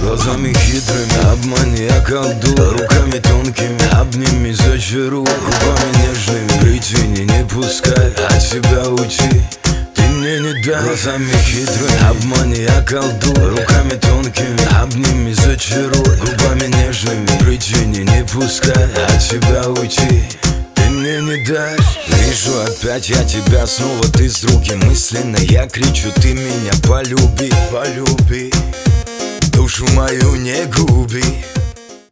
Глазами хитрыми обмани, околдуй, руками тонкими обними, зачаруй, губами нежными причини, не пускай от себя уйти. Ты мне не дай. Глазами хитрыми обмани, околдуй, руками тонкими обними, зачаруй, губами нежными причини, не пускай от себя уйти. Ты мне не дашь. Вижу опять я тебя снова, ты с руки мысленно я кричу, ты меня полюби, полюби, душу мою не губи.